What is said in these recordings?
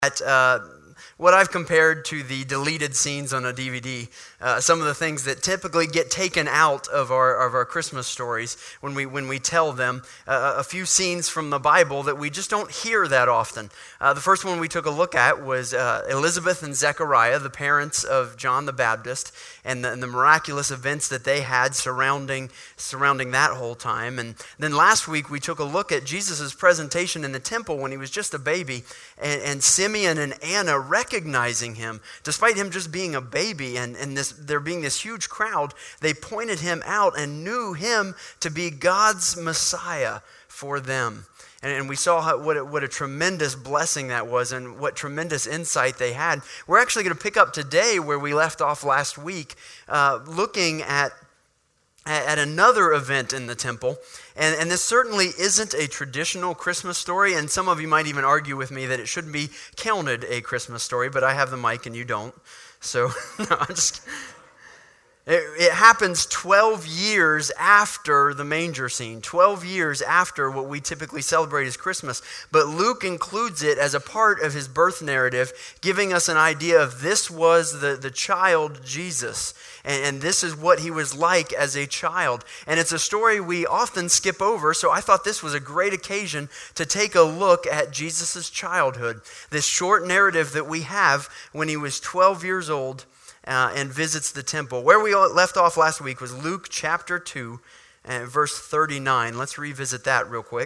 at what I've compared to the deleted scenes on a DVD. Some of the things that typically get taken out of our Christmas stories when we tell them. A few scenes from the Bible that we just don't hear that often. The first one we took a look at was Elizabeth and Zechariah, the parents of John the Baptist, and the miraculous events that they had surrounding that whole time. And then last week we took a look at Jesus' presentation in the temple when he was just a baby, and Simeon and Anna recognizing him, despite him just being a baby and there being this huge crowd. They pointed him out and knew him to be God's Messiah for them. And we saw what a tremendous blessing that was and what tremendous insight they had. We're actually going to pick up today where we left off last week, looking at another event in the temple. And this certainly isn't a traditional Christmas story, and some of you might even argue with me that it shouldn't be counted a Christmas story, but I have the mic and you don't. So, no, I'm just... It happens 12 years after the manger scene, 12 years after what we typically celebrate as Christmas. But Luke includes it as a part of his birth narrative, giving us an idea of this was the child Jesus. And this is what he was like as a child. And it's a story we often skip over, so I thought this was a great occasion to take a look at Jesus' childhood. This short narrative that we have when he was 12 years old, and visits the temple. Where we left off last week was Luke chapter 2, verse 39. Let's revisit that real quick.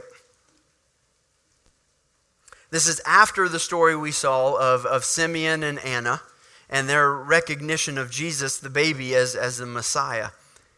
This is after the story we saw of Simeon and Anna and their recognition of Jesus, the baby, as the Messiah.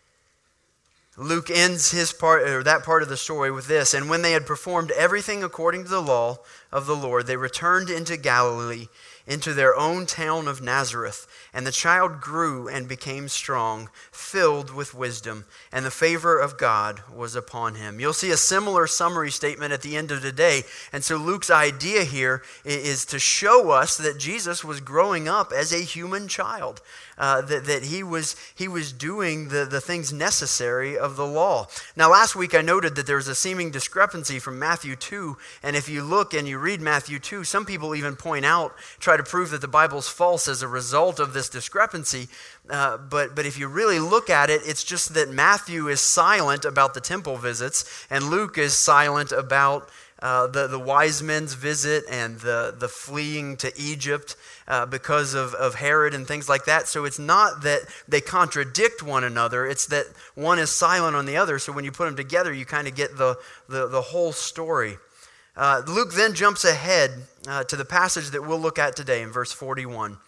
Luke ends that part of the story with this: "And when they had performed everything according to the law of the Lord, they returned into Galilee, into their own town of Nazareth. And the child grew and became strong, filled with wisdom, and the favor of God was upon him." You'll see a similar summary statement at the end of today. And so Luke's idea here is to show us that Jesus was growing up as a human child, that he was doing the things necessary of the law. Now, last week I noted that there's a seeming discrepancy from Matthew 2, and if you look and you read Matthew 2, some people even try to prove that the Bible's false as a result of this discrepancy. But if you really look at it, it's just that Matthew is silent about the temple visits, and Luke is silent about the wise men's visit and the fleeing to Egypt because of Herod and things like that. So it's not that they contradict one another, it's that one is silent on the other. So when you put them together, you kind of get the whole story. Luke then jumps ahead to the passage that we'll look at today in verse 41.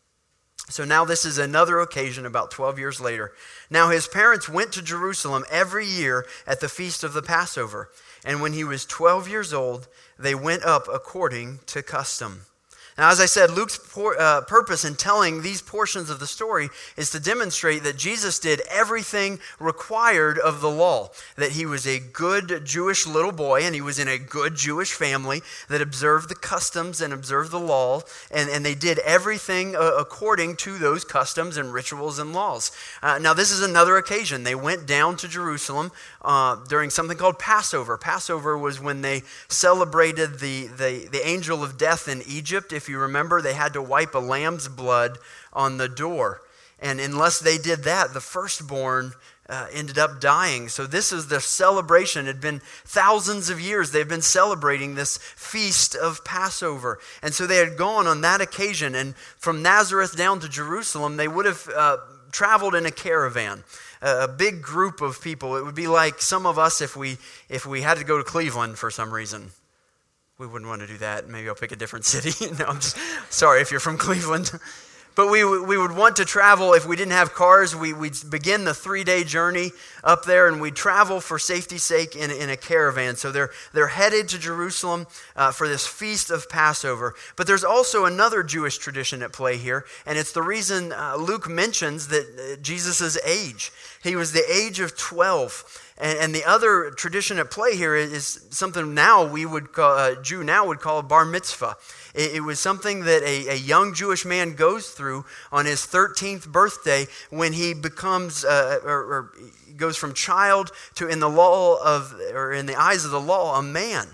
So now this is another occasion about 12 years later. "Now his parents went to Jerusalem every year at the feast of the Passover. And when he was 12 years old, they went up according to custom." Now, as I said, Luke's purpose in telling these portions of the story is to demonstrate that Jesus did everything required of the law, that he was a good Jewish little boy and he was in a good Jewish family that observed the customs and observed the law, and they did everything according to those customs and rituals and laws. Now, this is another occasion. They went down to Jerusalem during something called Passover. Passover was when they celebrated the angel of death in Egypt. If you remember, they had to wipe a lamb's blood on the door. And unless they did that, the firstborn ended up dying. So this is the celebration. It had been thousands of years they've been celebrating this feast of Passover. And so they had gone on that occasion. And from Nazareth down to Jerusalem, they would have traveled in a caravan. A big group of people. It would be like some of us if we had to go to Cleveland for some reason. We wouldn't want to do that. Maybe I'll pick a different city. No, I'm just sorry if you're from Cleveland. But we would want to travel if we didn't have cars. We'd begin the 3-day journey up there, and we'd travel for safety's sake in a caravan. So they're headed to Jerusalem for this feast of Passover. But there's also another Jewish tradition at play here, and it's the reason Luke mentions that Jesus' age. He was the age of 12. And the other tradition at play here is something now we would call, a Jew now would call a bar mitzvah. It was something that a young Jewish man goes through on his 13th birthday when he becomes, or goes from child to in the eyes of the law, a man.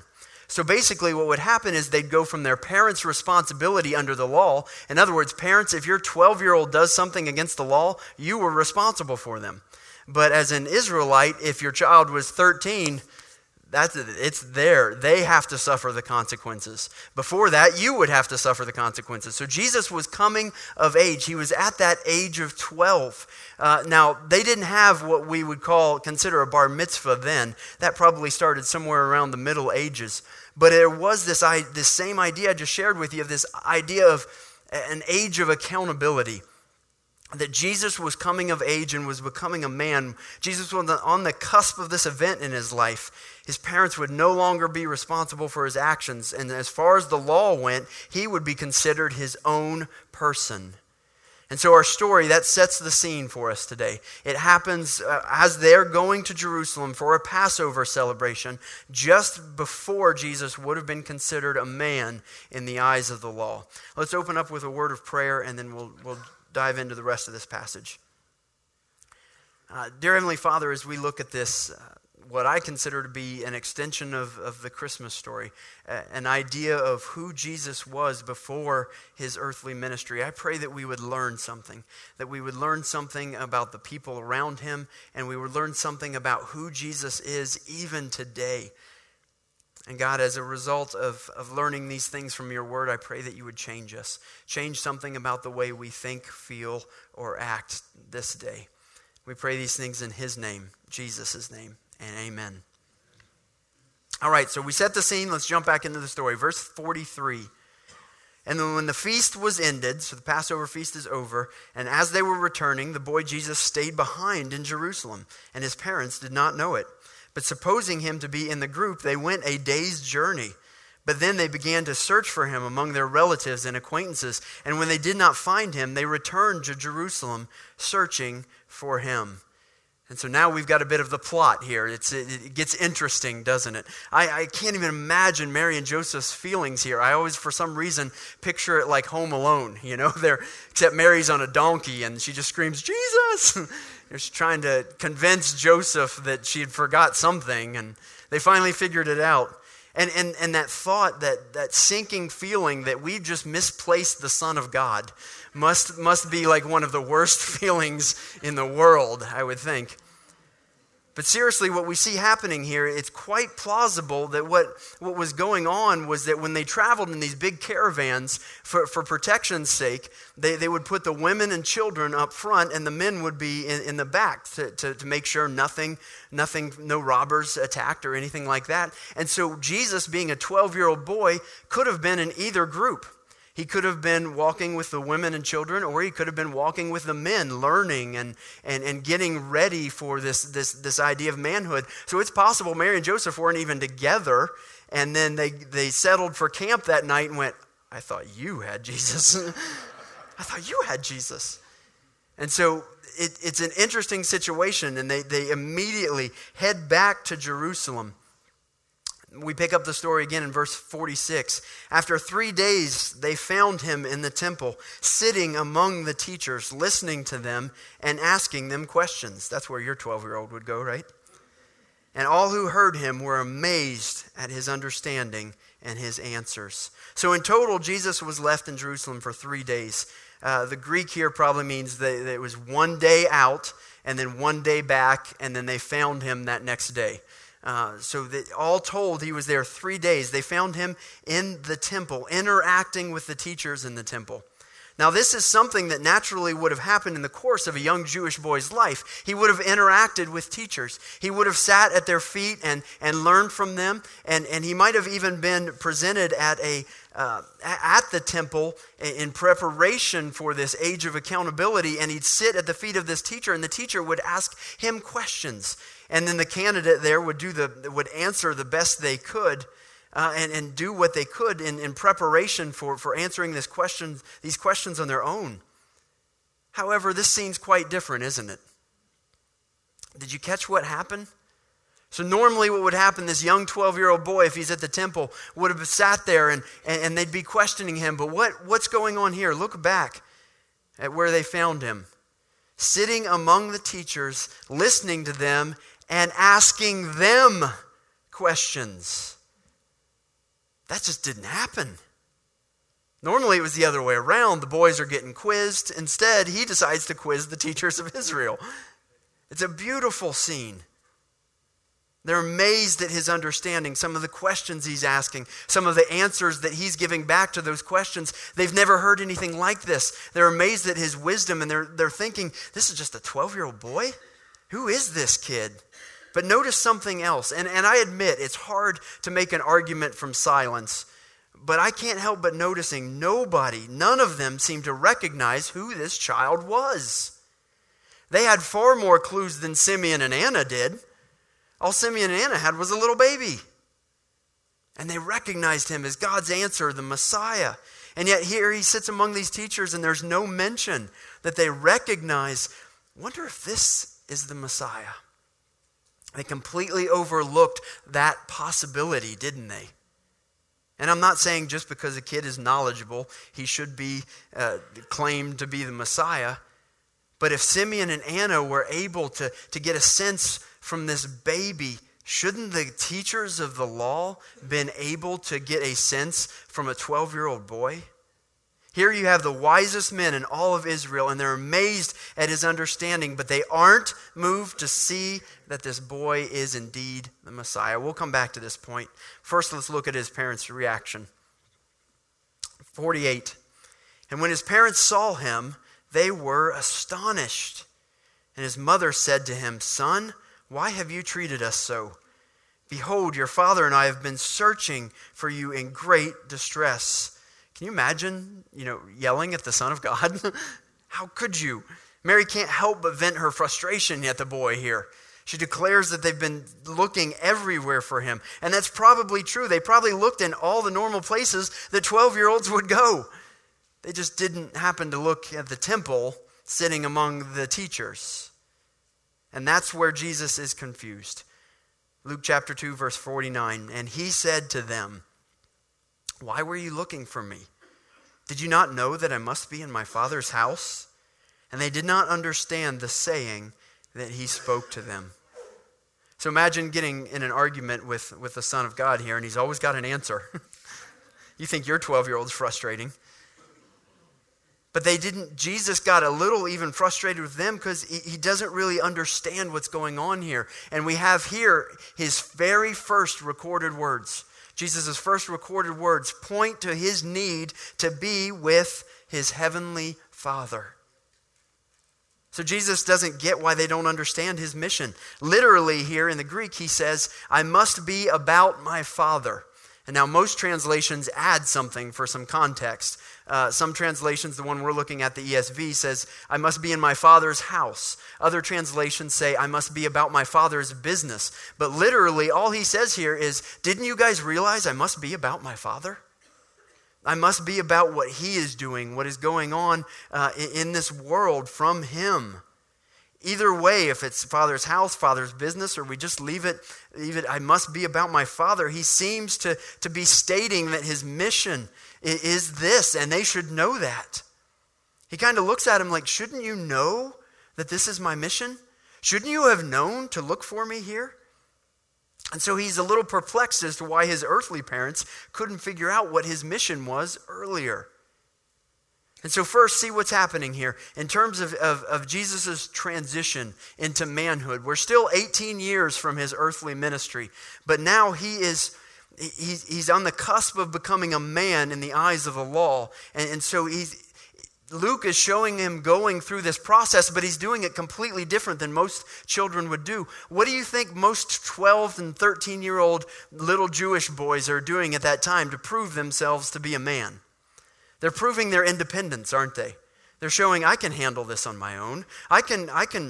So basically what would happen is they'd go from their parents' responsibility under the law. In other words, parents, if your 12-year-old does something against the law, you were responsible for them. But as an Israelite, if your child was 13, it's there. They have to suffer the consequences. Before that, you would have to suffer the consequences. So Jesus was coming of age. He was at that age of 12. Now, they didn't have what we would consider a bar mitzvah then. That probably started somewhere around the Middle Ages. But there was this same idea I just shared with you, of this idea of an age of accountability. That Jesus was coming of age and was becoming a man. Jesus was on the cusp of this event in his life. His parents would no longer be responsible for his actions. And as far as the law went, he would be considered his own person. And so our story, that sets the scene for us today. It happens as they're going to Jerusalem for a Passover celebration, just before Jesus would have been considered a man in the eyes of the law. Let's open up with a word of prayer, and then we'll dive into the rest of this passage. Dear Heavenly Father, as we look at this, what I consider to be an extension of the Christmas story, an idea of who Jesus was before his earthly ministry, I pray that we would learn something, that we would learn something about the people around him, and we would learn something about who Jesus is even today. And God, as a result of learning these things from your word, I pray that you would change us. Change something about the way we think, feel, or act this day. We pray these things in his name, Jesus' name, and amen. All right, so we set the scene. Let's jump back into the story. Verse 43. And then when the feast was ended, so the Passover feast is over, and as they were returning, the boy Jesus stayed behind in Jerusalem, and his parents did not know it. But supposing him to be in the group, they went a day's journey. But then they began to search for him among their relatives and acquaintances. And when they did not find him, they returned to Jerusalem, searching for him. And so now we've got a bit of the plot here. It gets interesting, doesn't it? I can't even imagine Mary and Joseph's feelings here. I always, for some reason, picture it like Home Alone. You know, except Mary's on a donkey and she just screams, Jesus! She's trying to convince Joseph that she had forgot something, and they finally figured it out. And that thought, that sinking feeling that we've just misplaced the Son of God must be like one of the worst feelings in the world, I would think. But seriously, what we see happening here, it's quite plausible that what was going on was that when they traveled in these big caravans for protection's sake, they would put the women and children up front and the men would be in the back to make sure no robbers attacked or anything like that. And so Jesus, being a 12-year-old boy, could have been in either group. He could have been walking with the women and children, or he could have been walking with the men, learning and getting ready for this idea of manhood. So it's possible Mary and Joseph weren't even together, and then they settled for camp that night and went, I thought you had Jesus. I thought you had Jesus. And so it's an interesting situation, and they immediately head back to Jerusalem. We pick up the story again in verse 46. After 3 days, they found him in the temple, sitting among the teachers, listening to them and asking them questions. That's where your 12-year-old would go, right? And all who heard him were amazed at his understanding and his answers. So in total, Jesus was left in Jerusalem for 3 days. The Greek here probably means that it was 1 day out and then 1 day back, and then they found him that next day. So that all told, he was there 3 days. They found him in the temple, interacting with the teachers in the temple. Now, this is something that naturally would have happened in the course of a young Jewish boy's life. He would have interacted with teachers. He would have sat at their feet and learned from them. And he might have even been presented at the temple in preparation for this age of accountability. And he'd sit at the feet of this teacher, and the teacher would ask him questions. And then the candidate there would answer the best they could. And do what they could in preparation for answering these questions on their own. However, this seems quite different, isn't it? Did you catch what happened? So normally what would happen, this young 12-year-old boy, if he's at the temple, would have sat there and they'd be questioning him. But what's going on here? Look back at where they found him. Sitting among the teachers, listening to them and asking them questions. That just didn't happen. Normally it was the other way around. The boys are getting quizzed. Instead, he decides to quiz the teachers of Israel. It's a beautiful scene. They're amazed at his understanding, some of the questions he's asking, some of the answers that he's giving back to those questions. They've never heard anything like this. They're amazed at his wisdom, and they're thinking, this is just a 12-year-old boy? Who is this kid? But notice something else, and I admit it's hard to make an argument from silence, but I can't help but noticing none of them seemed to recognize who this child was. They had far more clues than Simeon and Anna did. All Simeon and Anna had was a little baby. And they recognized him as God's answer, the Messiah. And yet here he sits among these teachers and there's no mention that they recognize, wonder if this is the Messiah. They completely overlooked that possibility, didn't they? And I'm not saying just because a kid is knowledgeable, he should be claimed to be the Messiah. But if Simeon and Anna were able to get a sense from this baby, shouldn't the teachers of the law been able to get a sense from a 12-year-old boy? Here you have the wisest men in all of Israel, and they're amazed at his understanding, but they aren't moved to see that this boy is indeed the Messiah. We'll come back to this point. First, let's look at his parents' reaction. 48. And when his parents saw him, they were astonished. And his mother said to him, Son, why have you treated us so? Behold, your father and I have been searching for you in great distress. Can you imagine, yelling at the Son of God? How could you? Mary can't help but vent her frustration at the boy here. She declares that they've been looking everywhere for him. And that's probably true. They probably looked in all the normal places that 12-year-olds would go. They just didn't happen to look at the temple sitting among the teachers. And that's where Jesus is confused. Luke chapter 2, verse 49. And he said to them, Why were you looking for me? Did you not know that I must be in my Father's house? And they did not understand the saying that he spoke to them. So imagine getting in an argument with the Son of God here, and he's always got an answer. You think your 12-year-old's frustrating. But Jesus got a little even frustrated with them because he doesn't really understand what's going on here. And we have here his very first recorded words. Jesus' first recorded words point to his need to be with his heavenly Father. So Jesus doesn't get why they don't understand his mission. Literally here in the Greek, he says, I must be about my Father. And now most translations add something for some context. Some translations, the one we're looking at, the ESV, says, I must be in my Father's house. Other translations say, I must be about my Father's business. But literally, all he says here is, didn't you guys realize I must be about my Father? I must be about what he is doing, what is going on in this world from him. Either way, if it's Father's house, Father's business, or we just leave it, I must be about my Father. He seems to be stating that his mission is this, and they should know that. He kind of looks at him like, shouldn't you know that this is my mission? Shouldn't you have known to look for me here? And so he's a little perplexed as to why his earthly parents couldn't figure out what his mission was earlier. And so first, see what's happening here. In terms of Jesus' transition into manhood, we're still 18 years from his earthly ministry, but now he's on the cusp of becoming a man in the eyes of the law. And so Luke is showing him going through this process, but he's doing it completely different than most children would do. What do you think most 12 and 13-year-old little Jewish boys are doing at that time to prove themselves to be a man? They're proving their independence, aren't they? They're showing, I can handle this on my own. I can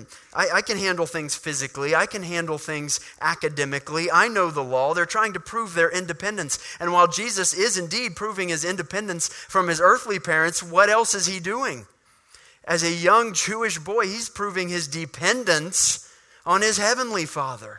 handle things physically. I can handle things academically. I know the law. They're trying to prove their independence. And while Jesus is indeed proving his independence from his earthly parents, what else is he doing? As a young Jewish boy, he's proving his dependence on his heavenly Father.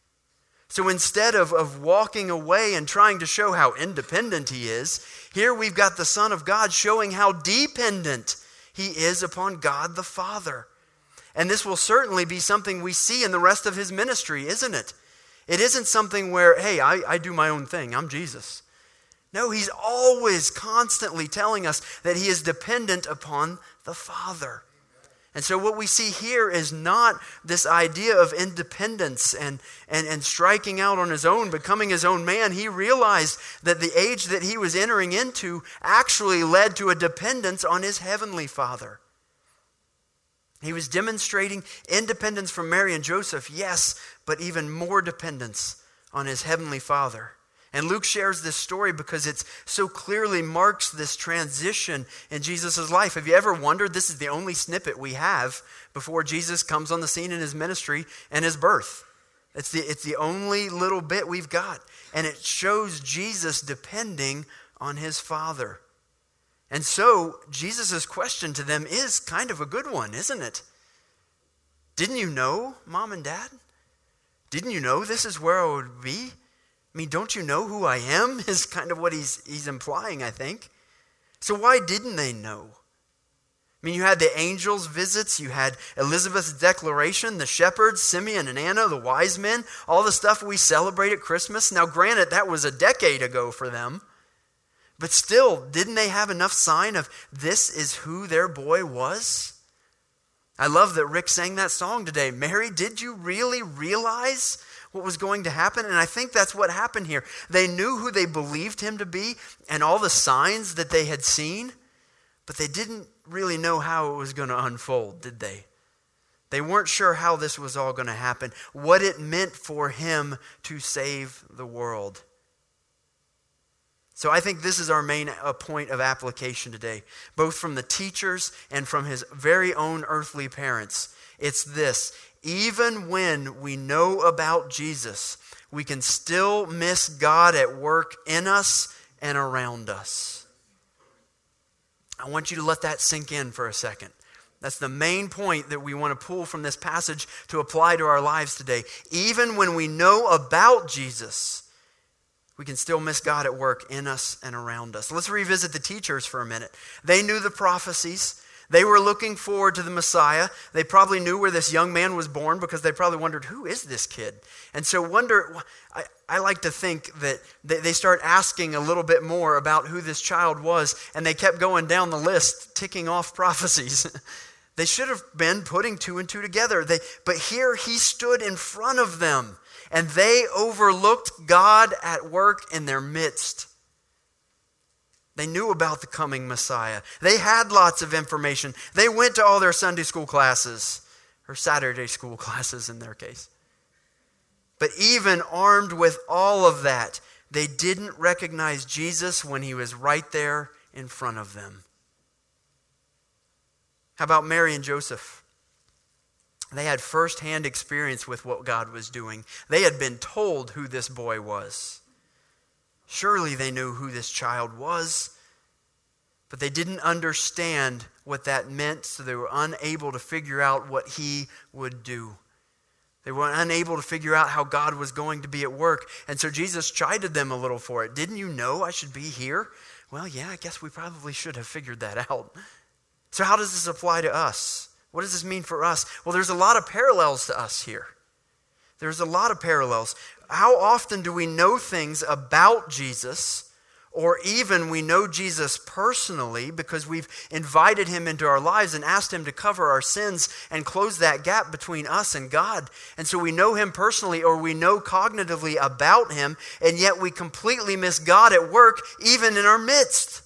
So instead of walking away and trying to show how independent he is, here we've got the Son of God showing how dependent he is upon God the Father. And this will certainly be something we see in the rest of his ministry, isn't it? It isn't something where, hey, I do my own thing. I'm Jesus. No, he's always constantly telling us that he is dependent upon the Father. And so what we see here is not this idea of independence and striking out on his own, becoming his own man. He realized that the age that he was entering into actually led to a dependence on his heavenly Father. He was demonstrating independence from Mary and Joseph, yes, but even more dependence on his heavenly Father. And Luke shares this story because it so clearly marks this transition in Jesus' life. Have you ever wondered, this is the only snippet we have before Jesus comes on the scene in his ministry and his birth. It's the only little bit we've got. And it shows Jesus depending on his Father. And so, Jesus' question to them is kind of a good one, isn't it? Didn't you know, Mom and Dad? Didn't you know this is where I would be? I mean, don't you know who I am? Is kind of what he's implying, I think. So why didn't they know? I mean, you had the angels' visits, you had Elizabeth's declaration, the shepherds, Simeon and Anna, the wise men, all the stuff we celebrate at Christmas. Now, granted, that was a decade ago for them. But still, didn't they have enough sign of this is who their boy was? I love that Rick sang that song today. Mary, did you really realize what was going to happen? And I think that's what happened here. They knew who they believed him to be and all the signs that they had seen, but they didn't really know how it was going to unfold, did they? They weren't sure how this was all going to happen, what it meant for him to save the world. So I think this is our main point of application today, both from the teachers and from his very own earthly parents. It's this: even when we know about Jesus, we can still miss God at work in us and around us. I want you to let that sink in for a second. That's the main point that we want to pull from this passage to apply to our lives today. Even when we know about Jesus, we can still miss God at work in us and around us. Let's revisit the teachers for a minute. They knew the prophecies. They were looking forward to the Messiah. They probably knew where this young man was born because they probably wondered, who is this kid? And so I like to think that they start asking a little bit more about who this child was, and they kept going down the list, ticking off prophecies. They should have been putting two and two together. But here he stood in front of them, and they overlooked God at work in their midst. They knew about the coming Messiah. They had lots of information. They went to all their Sunday school classes, or Saturday school classes in their case. But even armed with all of that, they didn't recognize Jesus when he was right there in front of them. How about Mary and Joseph? They had firsthand experience with what God was doing. They had been told who this boy was. Surely they knew who this child was, but they didn't understand what that meant, so they were unable to figure out what he would do. They were unable to figure out how God was going to be at work, and so Jesus chided them a little for it. Didn't you know I should be here? Well, yeah, I guess we probably should have figured that out. So how does this apply to us? What does this mean for us? Well, there's a lot of parallels to us here. There's a lot of parallels. How often do we know things about Jesus, or even we know Jesus personally because we've invited him into our lives and asked him to cover our sins and close that gap between us and God? And so we know him personally, or we know cognitively about him, and yet we completely miss God at work even in our midst.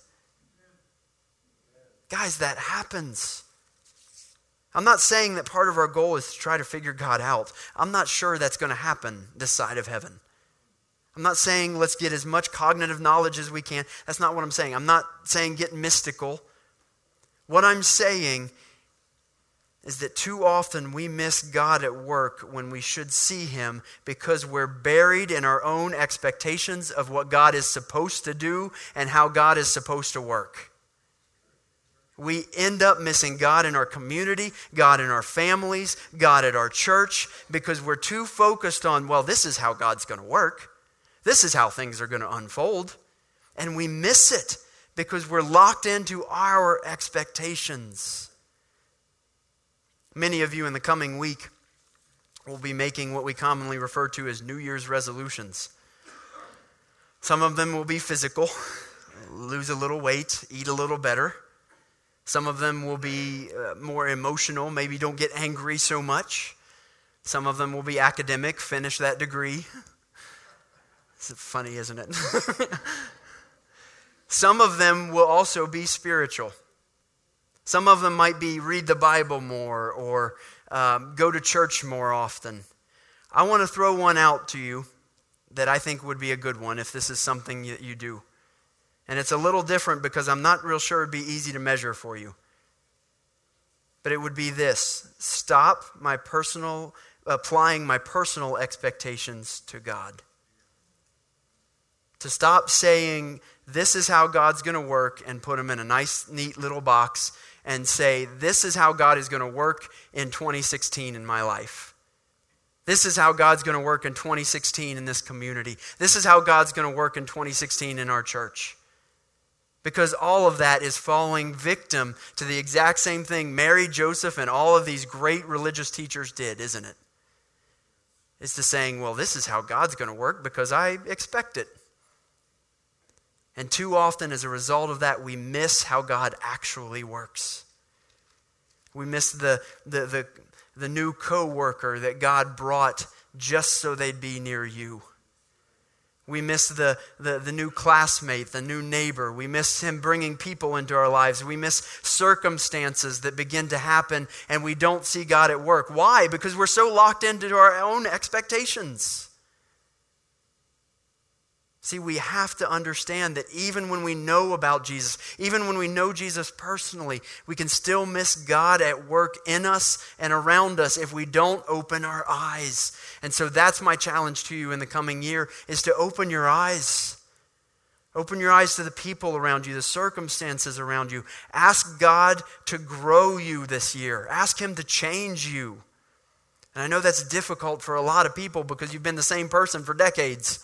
Guys, that happens. I'm not saying that part of our goal is to try to figure God out. I'm not sure that's going to happen this side of heaven. I'm not saying let's get as much cognitive knowledge as we can. That's not what I'm saying. I'm not saying get mystical. What I'm saying is that too often we miss God at work when we should see him because we're buried in our own expectations of what God is supposed to do and how God is supposed to work. We end up missing God in our community, God in our families, God at our church, because we're too focused on, well, this is how God's going to work. This is how things are going to unfold. And we miss it because we're locked into our expectations. Many of you in the coming week will be making what we commonly refer to as New Year's resolutions. Some of them will be physical, lose a little weight, eat a little better. Some of them will be more emotional, maybe don't get angry so much. Some of them will be academic, finish that degree. It's funny, isn't it? Some of them will also be spiritual. Some of them might be read the Bible more or go to church more often. I want to throw one out to you that I think would be a good one if this is something that you do. And it's a little different because I'm not real sure it'd be easy to measure for you. But it would be this: stop applying my personal expectations to God. To stop saying, this is how God's going to work, and put them in a nice, neat little box and say, this is how God is going to work in 2016 in my life. This is how God's going to work in 2016 in this community. This is how God's going to work in 2016 in our church. Because all of that is falling victim to the exact same thing Mary, Joseph, and all of these great religious teachers did, isn't it? It's to saying, well, this is how God's going to work because I expect it. And too often, as a result of that, we miss how God actually works. We miss the new co-worker that God brought just so they'd be near you. We miss the new classmate, the new neighbor. We miss him bringing people into our lives. We miss circumstances that begin to happen and we don't see God at work. Why? Because we're so locked into our own expectations. See, we have to understand that even when we know about Jesus, even when we know Jesus personally, we can still miss God at work in us and around us if we don't open our eyes. And so that's my challenge to you in the coming year, is to open your eyes. Open your eyes to the people around you, the circumstances around you. Ask God to grow you this year. Ask Him to change you. And I know that's difficult for a lot of people because you've been the same person for decades.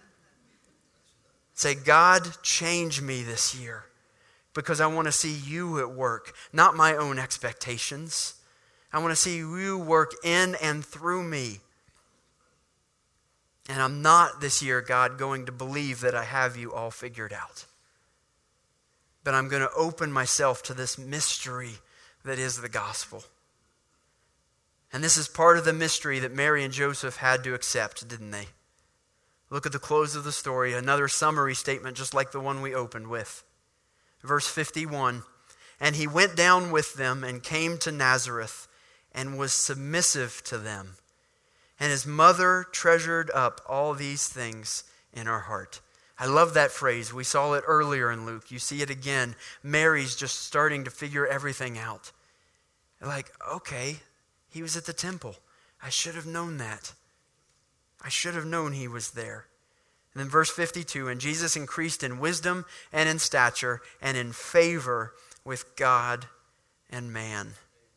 Say, God, change me this year because I want to see you at work, not my own expectations. I want to see you work in and through me. And I'm not this year, God, going to believe that I have you all figured out. But I'm going to open myself to this mystery that is the gospel. And this is part of the mystery that Mary and Joseph had to accept, didn't they? Look at the close of the story, another summary statement just like the one we opened with. Verse 51, and he went down with them and came to Nazareth and was submissive to them. And his mother treasured up all these things in her heart. I love that phrase. We saw it earlier in Luke. You see it again. Mary's just starting to figure everything out. Like, okay, he was at the temple. I should have known that. I should have known he was there. And then verse 52, and Jesus increased in wisdom and in stature and in favor with God and man.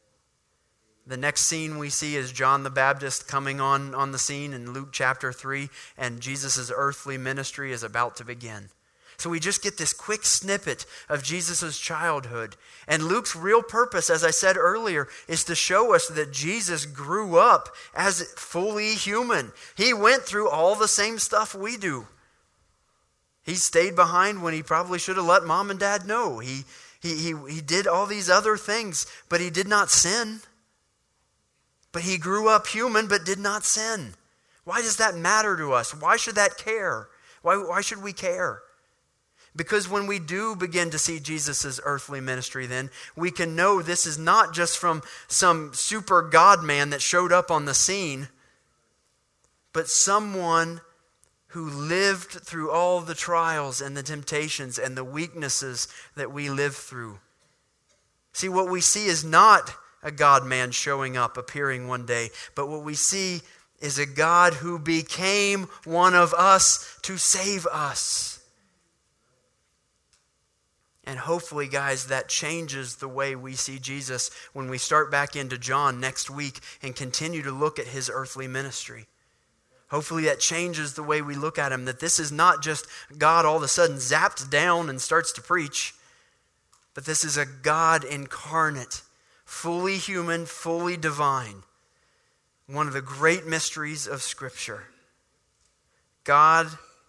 The next scene we see is John the Baptist coming on the scene in Luke chapter 3, and Jesus' earthly ministry is about to begin. So we just get this quick snippet of Jesus' childhood. And Luke's real purpose, as I said earlier, is to show us that Jesus grew up as fully human. He went through all the same stuff we do. He stayed behind when he probably should have let mom and dad know. He did all these other things, but he did not sin. But he grew up human but did not sin. Why does that matter to us? Why should that care? Why should we care? Because when we do begin to see Jesus' earthly ministry, then we can know this is not just from some super God man that showed up on the scene, but someone who lived through all the trials and the temptations and the weaknesses that we live through. See, what we see is not a God man showing up, appearing one day, but what we see is a God who became one of us to save us. And hopefully, guys, that changes the way we see Jesus when we start back into John next week and continue to look at his earthly ministry. Hopefully that changes the way we look at him, that this is not just God all of a sudden zapped down and starts to preach, but this is a God incarnate, fully human, fully divine. One of the great mysteries of Scripture. God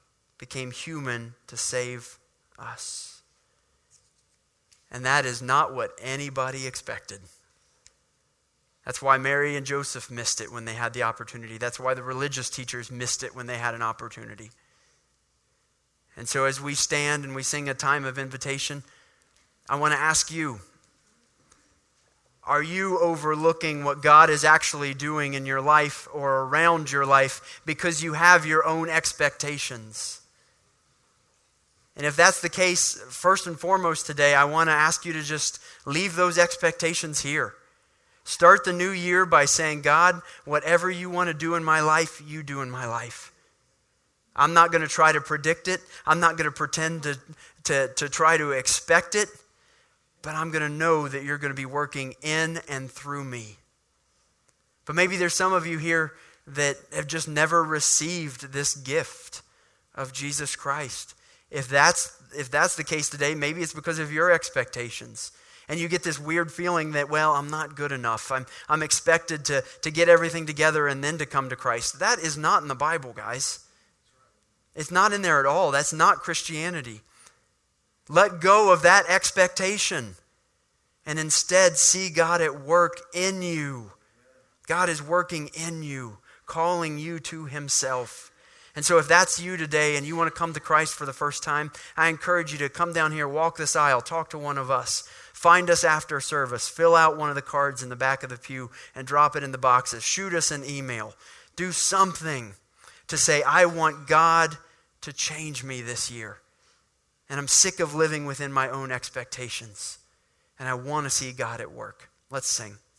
became human to save us. And that is not what anybody expected. That's why Mary and Joseph missed it when they had the opportunity. That's why the religious teachers missed it when they had an opportunity. And so as we stand and we sing a time of invitation, I want to ask you, are you overlooking what God is actually doing in your life or around your life because you have your own expectations? And if that's the case, first and foremost today, I want to ask you to just leave those expectations here. Start the new year by saying, God, whatever you want to do in my life, you do in my life. I'm not going to try to predict it. I'm not going to pretend to try to expect it. But I'm going to know that you're going to be working in and through me. But maybe there's some of you here that have just never received this gift of Jesus Christ. If that's the case today, maybe it's because of your expectations. And you get this weird feeling that, well, I'm not good enough. I'm expected to get everything together and then to come to Christ. That is not in the Bible, guys. It's not in there at all. That's not Christianity. Let go of that expectation and instead see God at work in you. God is working in you, calling you to himself. And so if that's you today and you want to come to Christ for the first time, I encourage you to come down here, walk this aisle, talk to one of us. Find us after service. Fill out one of the cards in the back of the pew and drop it in the boxes. Shoot us an email. Do something to say, I want God to change me this year. And I'm sick of living within my own expectations. And I want to see God at work. Let's sing.